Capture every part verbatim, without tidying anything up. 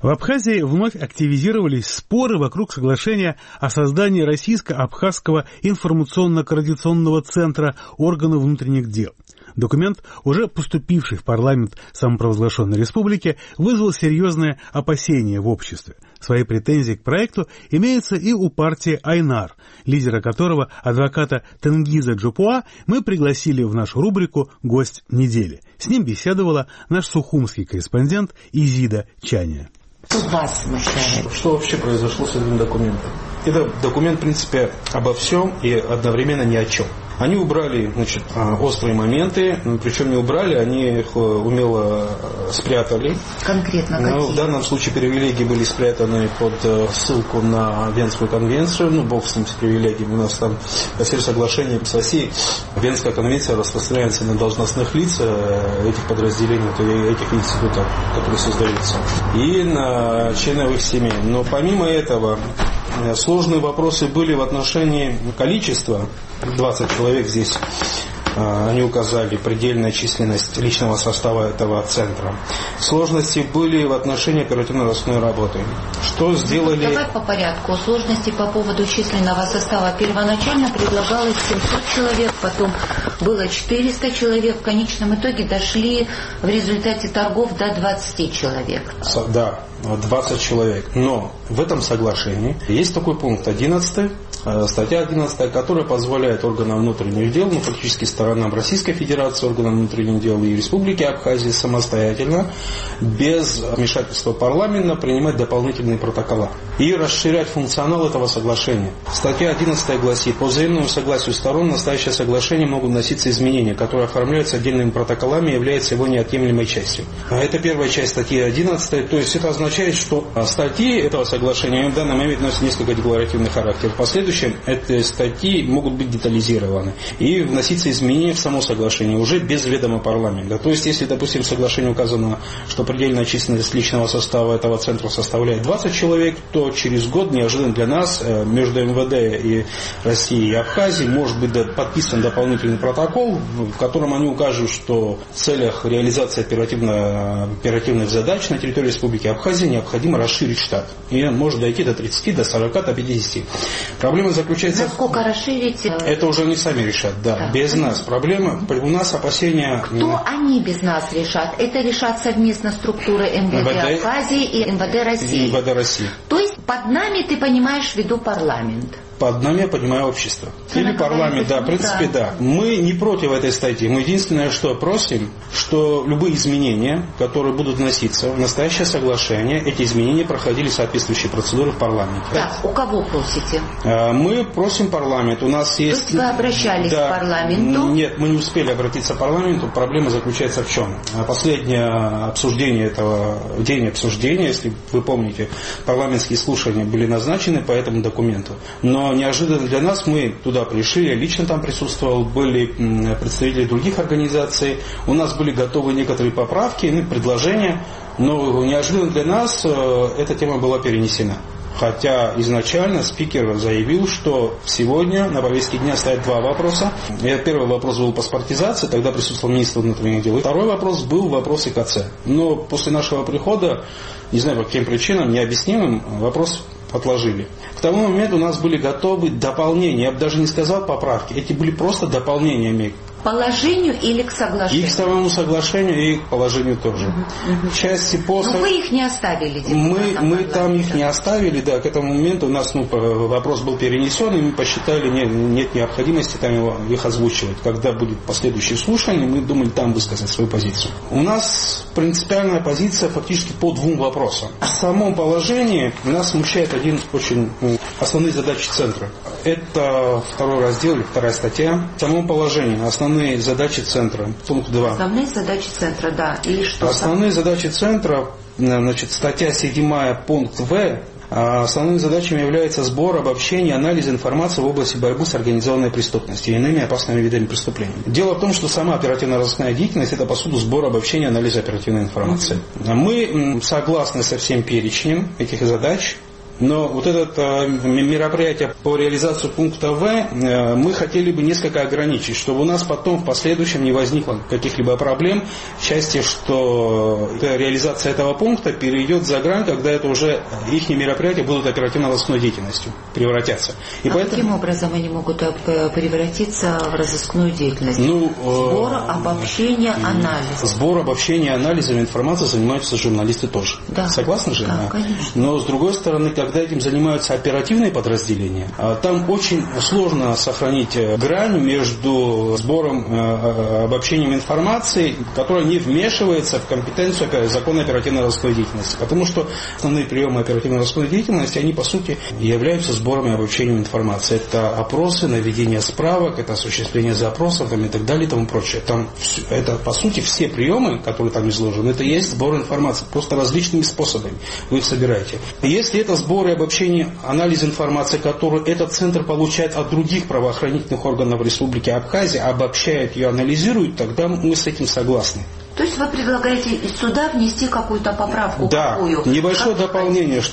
В Абхазии вновь активизировались споры вокруг соглашения о создании Российско-Абхазского информационно-координационного центра органов внутренних дел. Документ, уже поступивший в парламент самопровозглашенной республики, вызвал серьезные опасения в обществе. Свои претензии к проекту имеются и у партии Айнар, лидера которого, адвоката Тенгиза Джупуа, мы пригласили в нашу рубрику «Гость недели». С ним беседовала наш сухумский корреспондент Изида Чаня. Что вас смущает? Что вообще произошло с этим документом? Это документ, в принципе, обо всем и одновременно ни о чем. Они убрали, значит, острые моменты, причем не убрали, они их умело спрятали. Конкретно какие? Ну, в данном случае привилегии были спрятаны под ссылку на Венскую конвенцию. Ну, бог с ним, с привилегиями. У нас там, по всем соглашениям с Россией, Венская конвенция распространяется на должностных лиц этих подразделений, этих институтов, которые создаются, и на членов их семей. Но помимо этого, сложные вопросы были в отношении количества. двадцать человек здесь, они указали предельную численность личного состава этого центра. Сложности были в отношении оперативно-розыскной работы. Что сделали... Давай по порядку. Сложности по поводу численного состава. Первоначально предлагалось семьсот человек, потом было четыреста человек. В конечном итоге дошли в результате торгов до двадцати человек. Да, двадцать человек. Но в этом соглашении есть такой пункт одиннадцатый, статья одиннадцатая, которая позволяет органам внутренних дел, ну фактически сторонам Российской Федерации, органам внутренних дел и Республики Абхазия самостоятельно, без вмешательства парламента, принимать дополнительные протокола и расширять функционал этого соглашения. Статья одиннадцатая гласит: по взаимному согласию сторон в настоящее соглашение могут вноситься изменения, которые оформляются отдельными протоколами и являются его неотъемлемой частью. Это первая часть статьи одиннадцатой, то есть это означает, что статьи этого соглашения в данный момент носят несколько декларативный характер. В последующем эти статьи могут быть детализированы и вноситься изменения в само соглашение уже без ведома парламента. То есть, если, допустим, в соглашении указано, что предельная численность личного состава этого центра составляет двадцать человек, то через год неожиданно для нас между эм вэ дэ и Россией и Абхазией может быть подписан дополнительный протокол, в котором они укажут, что в целях реализации оперативно, оперативных задач на территории Республики Абхазия необходимо расширить штат. И он может дойти до тридцати, до сорока, до пятидесяти. Проблема заключается... Насколько расширить? Это уже они сами решат, да. да. Без нас. Проблема... У нас опасения... Кто они без нас решат? Это решат совместно структуры эм вэ дэ, эм вэ дэ Абхазии и эм вэ дэ России. эм вэ дэ России. То есть под нами ты понимаешь в виду парламент? Под нами я понимаю общество. Или парламент, да, в принципе, да. да. Мы не против этой статьи. Мы единственное, что просим, что любые изменения, которые будут вноситься в настоящее соглашение, эти изменения проходили соответствующие процедуры в парламенте. Так, у кого просите? Мы просим парламент. У нас есть... То есть вы обращались да, к парламенту? Нет, мы не успели обратиться к парламенту. Проблема заключается в чем? Последнее обсуждение этого, день обсуждения, если вы помните, парламентские слушания были назначены по этому документу. Но неожиданно для нас мы туда пришли, я лично там присутствовал, были представители других организаций, у нас были готовы некоторые поправки, ну, предложения, но неожиданно для нас эта тема была перенесена. Хотя изначально спикер заявил, что сегодня на повестке дня стоят два вопроса. Первый вопрос был паспортизация, тогда присутствовал министр внутренних дел. И второй вопрос был вопрос и ка цэ. Но после нашего прихода, не знаю по каким причинам, необъяснимым, вопрос отложили. К тому моменту у нас были готовы дополнения, я бы даже не сказал поправки, эти были просто дополнениями. Положению или к соглашению? И к самому соглашению, и к положению тоже. Угу, угу. Части по... Но вы их не оставили? Мы, мы там их не оставили, да, к этому моменту у нас ну, вопрос был перенесен, и мы посчитали, нет, нет необходимости там его, их озвучивать. Когда будет последующее слушание, мы думали там высказать свою позицию. У нас принципиальная позиция фактически по двум вопросам. В самом положении нас смущает один очень ну, основные задачи центра. Это второй раздел или вторая статья. В самом положении основные Основные задачи центра. Пункт два. Основные задачи центра, да. И что Основные там? задачи центра, значит, статья седьмая, пункт В. Основными задачами является сбор, обобщение, анализ информации в области борьбы с организованной преступностью и иными опасными видами преступлений. Дело в том, что сама оперативно-розыскная деятельность – это, по сути, сбор, обобщение, анализ оперативной информации. Мы согласны со всем перечнем этих задач. Но вот это мероприятие по реализации пункта В мы хотели бы несколько ограничить, чтобы у нас потом в последующем не возникло каких-либо проблем в части, что реализация этого пункта перейдет за грань, когда это уже их мероприятия будут оперативно-розыскной деятельностью превратятся. И а поэтому... каким образом они могут превратиться в розыскную деятельность? Ну, Сбор, обобщение, анализ. Сбор, обобщение, анализом информации занимаются журналисты тоже. Да. Согласны же? Да, конечно. Но с другой стороны, когда этим занимаются оперативные подразделения, там очень сложно сохранить грань между сбором, обобщением информации, которая не вмешивается в компетенцию закона оперативно-розыскной деятельности. Потому что основные приемы оперативно-розыскной деятельности, они по сути являются сбором и обобщением информации. Это опросы, наведение справок, это осуществление запросов там, и так далее и тому прочее. Там, это по сути все приемы, которые там изложены, это есть сбор информации, просто различными способами вы их собираете. Если это сбор и обобщение, анализ информации, которую этот центр получает от других правоохранительных органов Республики Абхазия, обобщает ее, анализирует, тогда мы с этим согласны. То есть вы предлагаете из суда внести какую-то поправку? Да, какую? небольшое как дополнение,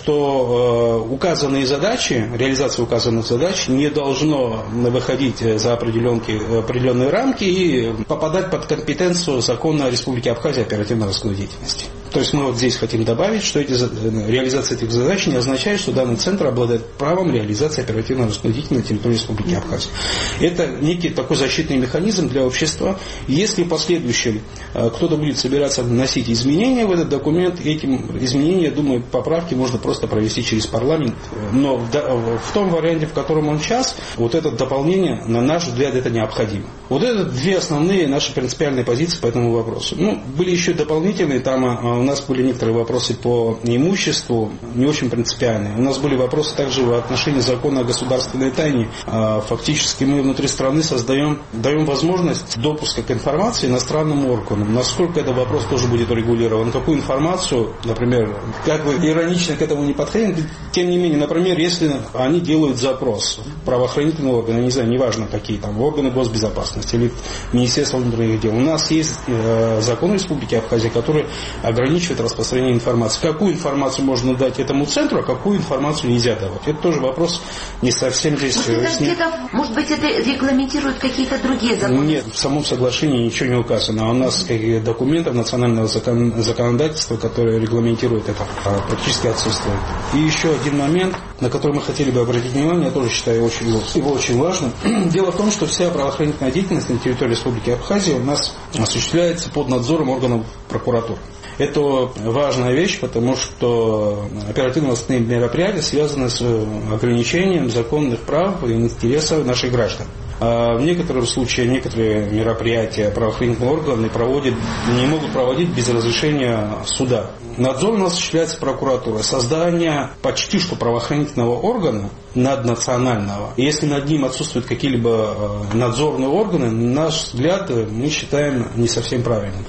что э, указанные задачи, реализация указанных задач не должно выходить за определенные рамки и попадать под компетенцию закона Республики Абхазия оперативно-розыскной деятельности. То есть мы вот здесь хотим добавить, что эти, реализация этих задач не означает, что данный центр обладает правом реализации оперативно-розыскной деятельности на территории Республики Абхазия. Это некий такой защитный механизм для общества. Если в последующем кто-то будет собираться вносить изменения в этот документ, этим изменения, я думаю, поправки можно просто провести через парламент. Но в, в том варианте, в котором он сейчас, вот это дополнение, на наш взгляд, это необходимо. Вот это две основные наши принципиальные позиции по этому вопросу. Ну, были еще дополнительные, там у нас были некоторые вопросы по имуществу, не очень принципиальные. У нас были вопросы также в отношении закона о государственной тайне. Фактически мы внутри страны создаем, даем возможность допуска к информации иностранным органам. Насколько этот вопрос тоже будет урегулирован, какую информацию, например, как бы иронично к этому не подходим, тем не менее, например, если они делают запрос в правоохранительные органы, не знаю, неважно какие там, органы госбезопасности или Министерство внутренних дел, у нас есть э, закон Республики Абхазия, который ограничивает распространение информации. Какую информацию можно дать этому центру, а какую информацию нельзя давать. Это тоже вопрос не совсем здесь... Может, ним... это, может быть, это регламентируют какие-то другие законы? Нет, в самом соглашении ничего не указано. А у нас документов национального закон... законодательства, которые регламентируют это, практически отсутствует. И еще один момент, на который мы хотели бы обратить внимание, я тоже считаю очень, его очень важным. Дело в том, что вся правоохранительная деятельность на территории Республики Абхазия у нас осуществляется под надзором органов прокуратуры. Это важная вещь, потому что оперативно-розыскные мероприятия связаны с ограничением законных прав и интересов наших граждан. А в некоторых случаях некоторые мероприятия правоохранительные органы проводят, не могут проводить без разрешения суда. Надзор у нас осуществляется прокуратурой. Создание почти что правоохранительного органа наднационального, если над ним отсутствуют какие-либо надзорные органы, на наш взгляд, мы считаем не совсем правильным.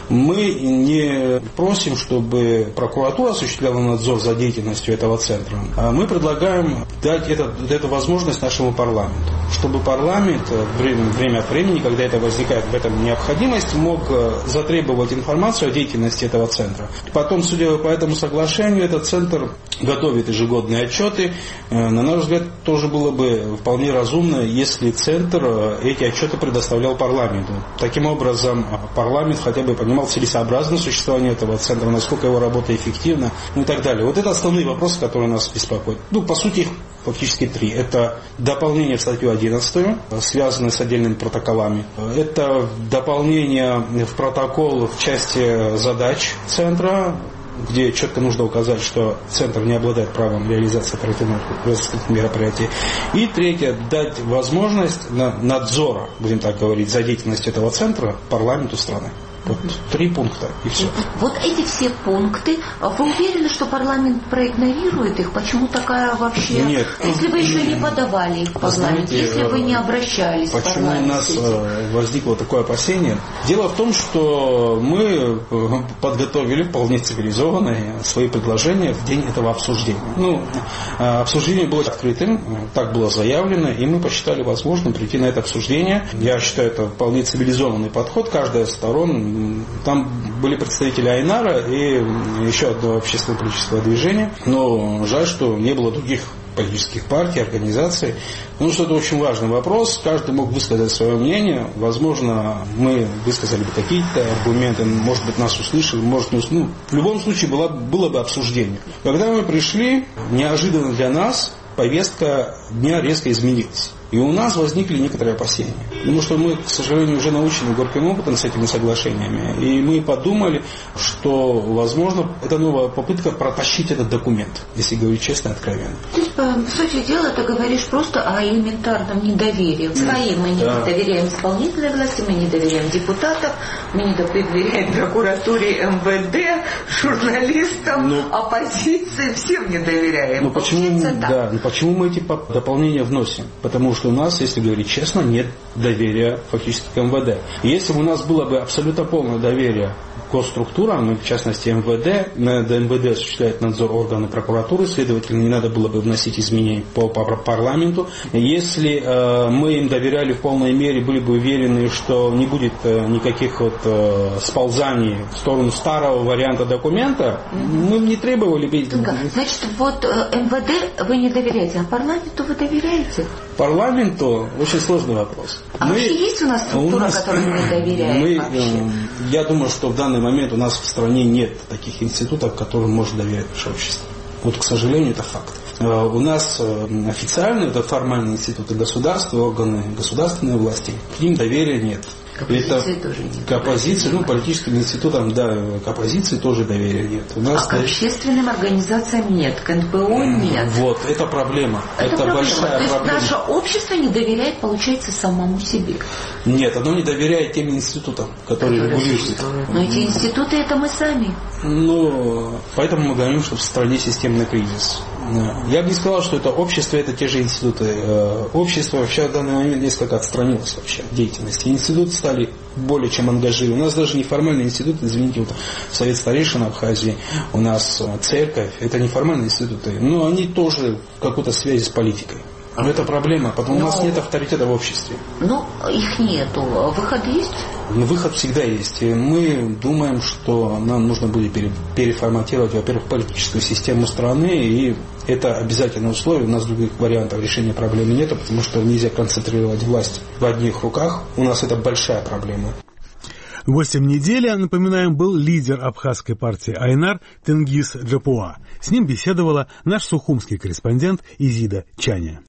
Мы не просим, чтобы прокуратура осуществляла надзор за деятельностью этого центра. Мы предлагаем дать это, эту возможность нашему парламенту, чтобы парламент время, время от времени, когда это возникает в этом необходимость, мог затребовать информацию о деятельности этого центра. Потом, судя по этому соглашению, этот центр готовит ежегодные отчеты. На наш взгляд, тоже было бы вполне разумно, если центр эти отчеты предоставлял парламенту. Таким образом, парламент хотя бы понимал целесообразность существования этого центра, насколько его работа эффективна, ну и так далее. Вот это основные вопросы, которые нас беспокоят. Ну, по сути, их фактически три. Это дополнение в статью одиннадцатую, связанное с отдельными протоколами. Это дополнение в протокол в части задач центра, где четко нужно указать, что центр не обладает правом реализации оперативных мероприятий. И третье, дать возможность надзора, будем так говорить, за деятельностью этого центра парламенту страны. Вот три пункта и все. Вот эти все пункты, вы уверены, что парламент проигнорирует их? Почему такая вообще... Нет. Если вы еще не подавали их в парламент, если вы не обращались в парламент. Почему у нас возникло такое опасение? Дело в том, что мы подготовили вполне цивилизованные свои предложения в день этого обсуждения. Ну, обсуждение было открытым, так было заявлено, и мы посчитали возможным прийти на это обсуждение. Я считаю, это вполне цивилизованный подход. Каждая из сторон там были представители Айнара и еще одного общественного политического движения, но жаль, что не было других политических партий, организаций. Ну, что это очень важный вопрос. Каждый мог высказать свое мнение. Возможно, мы высказали бы какие-то аргументы, может быть, нас услышали, может, не услышали. Ну, в любом случае, было, было бы обсуждение. Когда мы пришли, неожиданно для нас повестка дня резко изменилась. И у нас возникли некоторые опасения. Потому что мы, к сожалению, уже научены горьким опытом с этими соглашениями. И мы подумали, что, возможно, это новая попытка протащить этот документ, если говорить честно и откровенно. То есть, по сути дела, ты говоришь просто о элементарном недоверии. Своим мы не да. доверяем исполнительной власти, мы не доверяем депутатам, мы не доверяем прокуратуре, эм вэ дэ, журналистам, но, оппозиции, всем не доверяем. Но почему, да, но почему мы эти дополнения вносим? Потому что у нас, если говорить честно, нет доверия фактически к эм вэ дэ. И если бы у нас было бы абсолютно полное доверие к госструктурам, в частности эм вэ дэ, над эм вэ дэ осуществляет надзор органы прокуратуры, следовательно, не надо было бы вносить изменения по, по парламенту. Если э, мы им доверяли в полной мере, были бы уверены, что не будет э, никаких вот, э, сползаний в сторону старого варианта документа, mm-hmm. мы бы не требовали бы... Значит, вот эм вэ дэ вы не доверяете, а парламенту вы доверяете? Парламенту очень сложный вопрос. А мы, вообще есть у нас структура, у нас, которой мы не доверяем мы, вообще? Я думаю, что в данный момент у нас в стране нет таких институтов, которым может доверять наше общество. Вот, к сожалению, это факт. У нас официальные, это формальные институты государства, органы государственной власти, к ним доверия нет. К оппозиции это, тоже нет. К оппозиции, ну, политическим институтам, да, к оппозиции тоже доверия нет. У нас а к общественным организациям нет, к эн пэ о нет. Вот, это проблема. Это, это проблема. большая То есть проблема. наше общество не доверяет, получается, самому себе. Нет, оно не доверяет тем институтам, которые регулируют. Но эти институты это мы сами. Ну, поэтому мы говорим, что в стране системный кризис. Я бы не сказал, что это общество, это те же институты. Общество вообще в данный момент несколько отстранилось вообще от деятельности. Институты стали более чем ангажированы. У нас даже неформальный институт, извините, вот Совет старейшин Абхазии, у нас церковь, это неформальные институты, но они тоже в какой-то связи с политикой. Но это проблема, потому что у нас нет авторитета в обществе. Ну, их нету. Выход есть? Ну, выход всегда есть. И мы думаем, что нам нужно будет переформатировать, во-первых, политическую систему страны, и это обязательное условие. У нас других вариантов решения проблемы нет, потому что нельзя концентрировать власть в одних руках. У нас это большая проблема. Гостем недели, напоминаем, был лидер абхазской партии Айнар Тенгиз Джапуа. С ним беседовала наш сухумский корреспондент Изида Чаня.